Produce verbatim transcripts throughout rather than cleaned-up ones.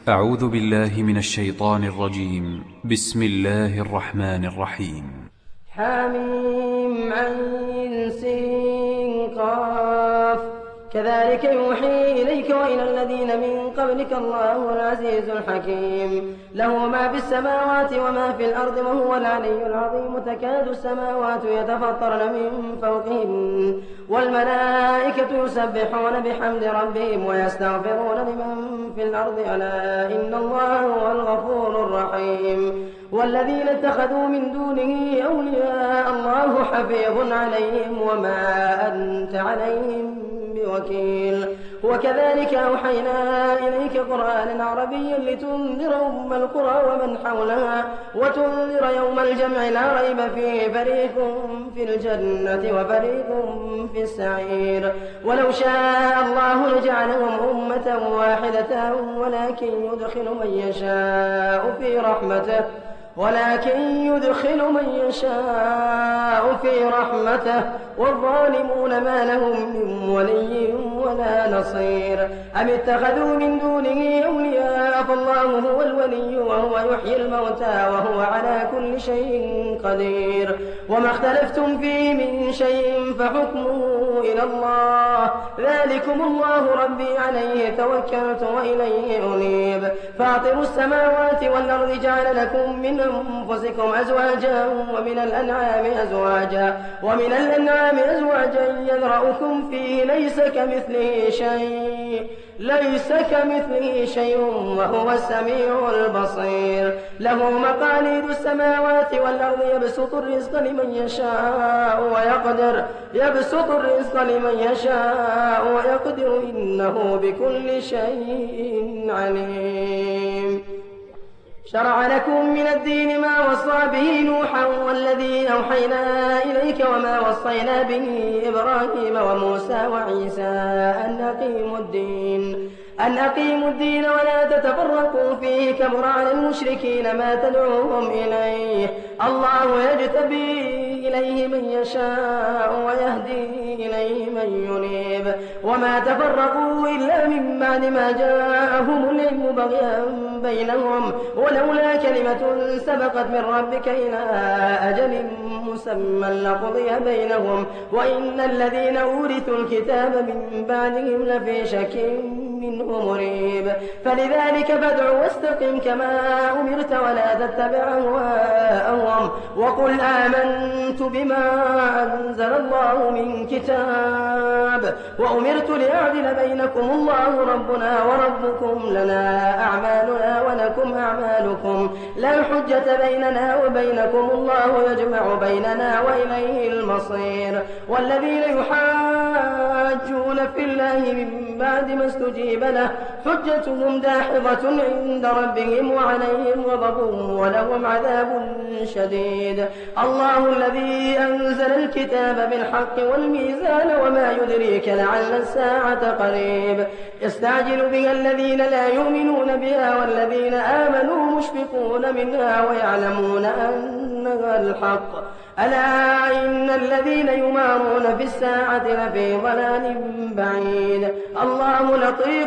أعوذ بالله من الشيطان الرجيم. بسم الله الرحمن الرحيم. حميم عين سين قاف كذلك يوحي إليك وإلى الذين من قبلك الله العزيز الحكيم له ما في السماوات وما في الأرض وهو العلي العظيم تكاد السماوات يتفطرن من فوقهن والملائكة يسبحون بحمد ربهم ويستغفرون لمن في الأرض ألا إن الله هو الغفور الرحيم والذين اتخذوا من دونه أولياء الله حفيظ عليهم وما أنت عليهم بوكيل وكذلك أوحينا إليك قرآنا عربيا لتنذر أم القرى ومن حولها وتنذر يوم الجمع لا ريب فيه فريق في الجنة وفريق في السعير ولو شاء الله لجعلهم أمة واحدة ولكن يدخل من يشاء في رحمته ولكن يدخل من يشاء في رحمته والظالمون ما لهم من ولي ولا نصير أم اتخذوا من دونه أولياء فالله هو الولي وهو يحيي الموتى وهو على كل شيء قدير وما اختلفتم فيه من شيء فحكمه إلى الله ذلكم الله ربي عليه توكلت وإليه أنيب فاطر السماوات والأرض جعل لكم من أنفسكم أزواجا ومن الأنعام أزواجا ومن الأنعام أزواجا يذرأكم فيه ليس كمثله شيء ليس كمثله شيء وهو السميع البصير له مقاليد السماوات والأرض يبسط الرزق لمن يشاء ويقدر يبسط الرزق لمن يشاء ويقدر إنه بكل شيء عليم شرع لكم من الدين ما وصى به نوحا والذي أوحينا إليك وما وصينا به إبراهيم وموسى وعيسى أن أقيموا الدين أن أقيموا الدين ولا تتفرقوا فيه كبر على المشركين ما تدعوهم إليه الله يجتبي إليه من يشاء ويهدي إليه من ينيب وما تفرقوا إلا من بعد ما جاءهم العلم بغيا بينهم ولولا كلمة سبقت من ربك إلى أجل مسمى لقضي بينهم وإن الذين أورثوا الكتاب من بعدهم لفي شك منه مريب فلذلك فادع واستقم كما أمرت ولا تتبع أهواءهم وقل آمنت بما أنزل الله من كتاب وأمرت لأعدل بينكم الله ربنا وربكم لنا أعمالنا ولكم أعمالكم لا حجة بيننا وبينكم الله يجمع بيننا وإليه المصير والذين يحاجون في الله من بعد ما استجيب له حجتهم داحضة عند ربهم وعليهم غضب ولهم عذاب شديد الله الذي أنزل الكتاب بالحق والميزان وما يدريك لعل الساعة قريب يستعجل بها الذين لا يؤمنون بها والذين آمنوا مشفقون منها ويعلمون أنها الحق ألا إن الذين يمارون في الساعة لفي ضلال بعيد الله لطيف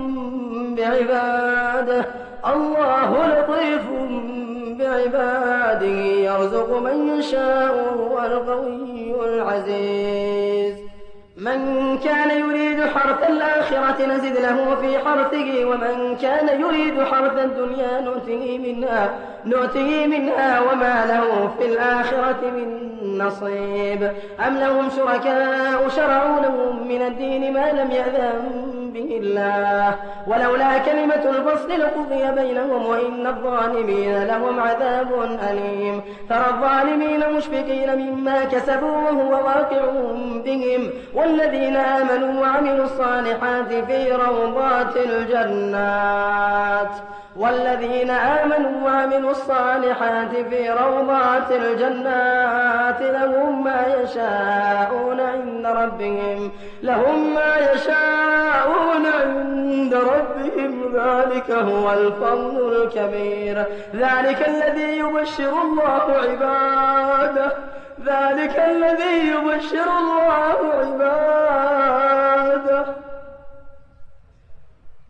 بعباده الله لطيف بعباده يرزق من يشاء وهو القوي العزيز من كان يريد حرث الآخرة نزد له في حرثه ومن كان يريد حرث الدنيا نؤته منها, نؤته منها وما له في الآخرة من نصيب أم لهم شركاء شرعوا لهم من الدين ما لم يأذن به الله ولولا كلمة الفصل لقضي بينهم وإن الظالمين لهم عذاب أليم ترى الظالمين مشفقين مما كسبوا وهو واقع بهم والذين آمنوا وعملوا الصالحات في روضات الجنات والذين آمنوا وعملوا الصالحات في روضات الجنات لهم ما يشاءون عند ربهم لهم ما يشاءون عند ربهم ذلك هو الفضل الكبير ذلك الذي يبشر الله عباده ذلك الذي يبشر الله عباده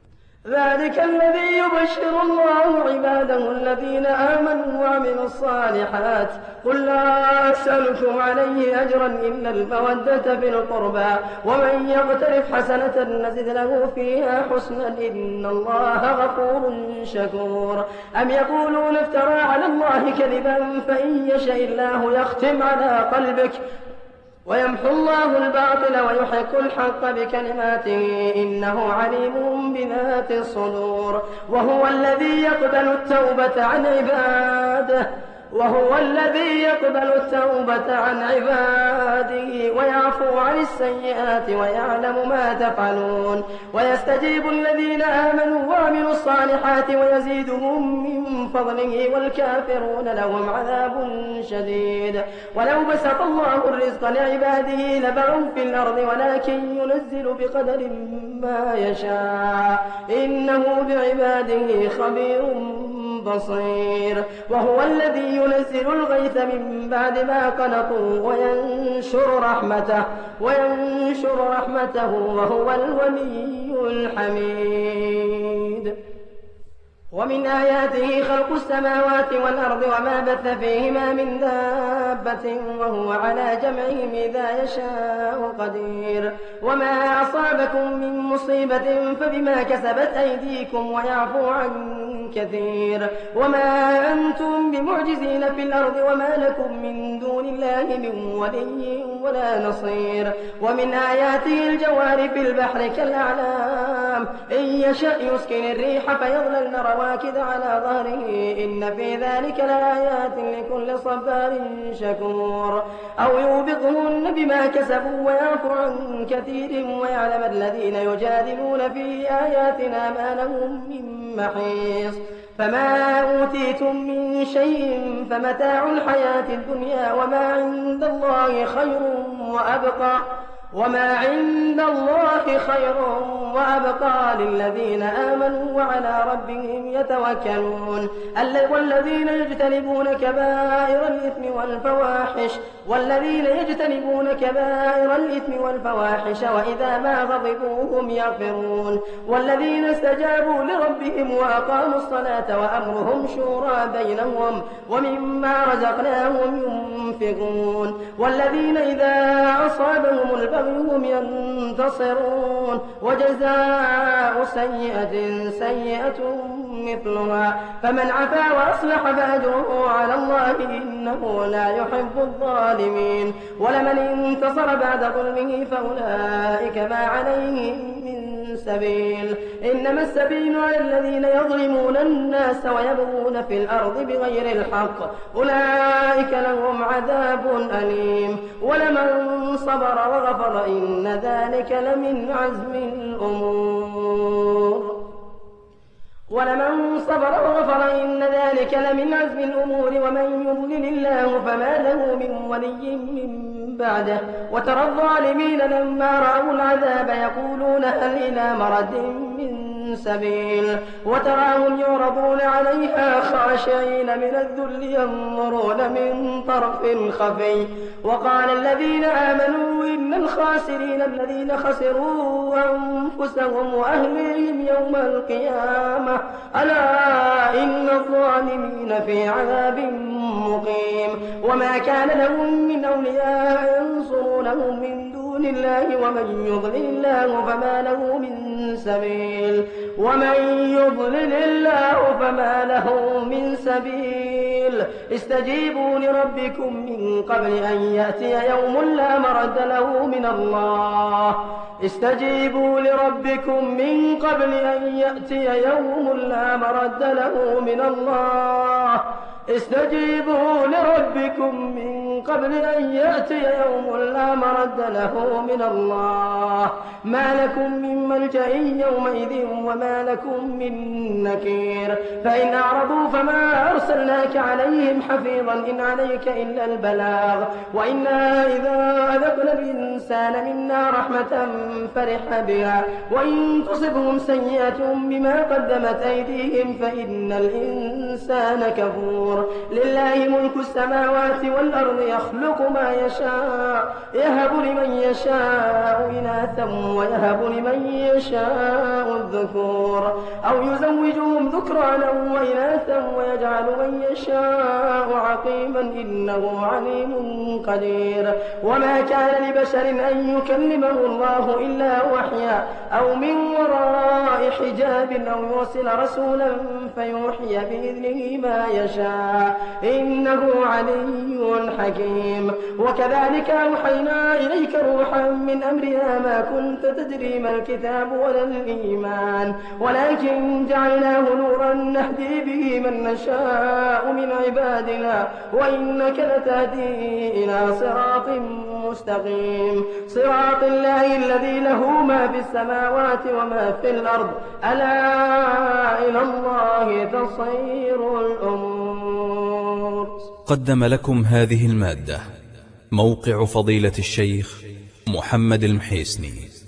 ذلك الذي يبشر الله عباده الذين آمنوا وعملوا الصالحات قل لا أسألكم عليه أجرا إلا المودة في القربى ومن يقترف حسنة نزد له فيها حسنا إن الله غفور شكور أم يقولون افترى على الله كذبا فإن يشاء الله يختم على قلبك ويمحو الله الباطل ويحق الحق بكلماته إنه عليم بذات الصدور وهو الذي يقبل التوبة عن عباده وهو الذي يقبل التوبة عن عباده ويعفو عن السيئات ويعلم ما تفعلون ويستجيب الذين آمنوا وعملوا الصالحات ويزيدهم من فضله والكافرون لهم عذاب شديد ولو بسط الله الرزق لعباده لبغوا في الأرض ولكن ينزل بقدر ما يشاء إنه بعباده خبير بصير وهو الذي ينزل الغيث من بعد ما قنطوا وينشر رحمته وينشر رحمته وهو الولي الحميد ومن آياته خلق السماوات والأرض وما بث فيهما من دابة وهو على جمعهم إذا يشاء قدير وما أصابكم من مصيبة فبما كسبت أيديكم ويعفو عن كثير وما أنتم بمعجزين في الأرض وما لكم من دون الله من ولي ولا نصير ومن آياته الجوار في البحر كالأعلام إن يشأ يسكن الريح فيظللن رواكد على ظهره إن في ذلك لآيات لكل صبار شكور أو يوبقهن بما كسبوا ويعفو عن كثير ويعلم الذين يجادلون في آياتنا ما لهم من محيص فما أوتيتم من شيء فمتاع الحياة الدنيا وما عند الله خير وأبقى وما عند الله خير وأبقى للذين آمنوا وعلى ربهم يتوكلون والذين يجتنبون كبائر الإثم والفواحش والذين يجتنبون كبائر الإثم والفواحش وإذا ما غضبوا هم يغفرون والذين استجابوا لربهم وأقاموا الصلاة وأمرهم شورى بينهم ومما رزقناهم ينفقون والذين إذا أصابهم البغي هم ينتصرون وجزاء سيئة سيئة مثلها فمن عفا وأصلح فأجره على الله إنه لا يحب الظالمين ولمن انتصر بعد ظلمه فأولئك ما عليهم من سبيل إنما السبيل على الذين يظلمون الناس ويبغون في الأرض بغير الحق أولئك لهم عذاب أليم ولمن صبر وغفر إن ذلك لمن عزم الأمور ولمن صبر وغفر إن ذلك لمن عزم الأمور ومن يضلل الله فما له من ولي من بعده وترى الظالمين لما رأوا العذاب يقولون هل إلى مرد من سبيل وتراهم يعرضون عليها خاشعين من الذل ينظرون من طرف خفي وقال الذين آمنوا إن الخاسرين الذين خسروا أنفسهم وأهليهم يوم القيامة ألا إن الظالمين في عذاب مقيم وما كان لهم من أولياء ينصرونهم من دون الله ومن يضلل الله فما له من سبيل ومن يضلل الله فما له من سبيل استجيبوا لربكم من قبل أن يأتي يوم لا مرد له من الله استجيبوا لربكم من قبل أن يأتي يوم لا مرد له من الله استجيبوا لربكم من قبل أن يأتي يوم لا مرد له من الله ما لكم من ملجأ يومئذ وما لكم من نكير فإن أعرضوا فما أرسلناك عليهم حفيظا إن عليك إلا البلاغ وإنا إذا أذقنا الإنسان منا رحمة فرح بها وإن تصبهم سيئة بما قدمت أيديهم فإن الإنسان كفور الصدور. لله ملك السماوات والأرض يخلق ما يشاء يهب لمن يشاء إناثا ويهب لمن يشاء الذكور أو يزوجهم ذكرانا وإناثا ويجعل من يشاء عقيما إنه عليم قدير. وما كان لبشر أن يكلمه الله إلا وحيا أو من وراء حجاب أو يرسل رسولا فيوحي بإذنه ما يشاء إنه علي حكيم. وكذلك أوحينا إليك روحا من أمرنا ما كنت تدري ما الكتاب ولا الإيمان ولكن جعلناه نورا نهدي به من نشاء من عبادنا وإنك لتهدي إلى صراط مستقيم صراط الله الذي له ما في السماوات وما في الأرض ألا إلى الله تصير الأمور. قدم لكم هذه المادة موقع فضيلة الشيخ محمد المحيسني.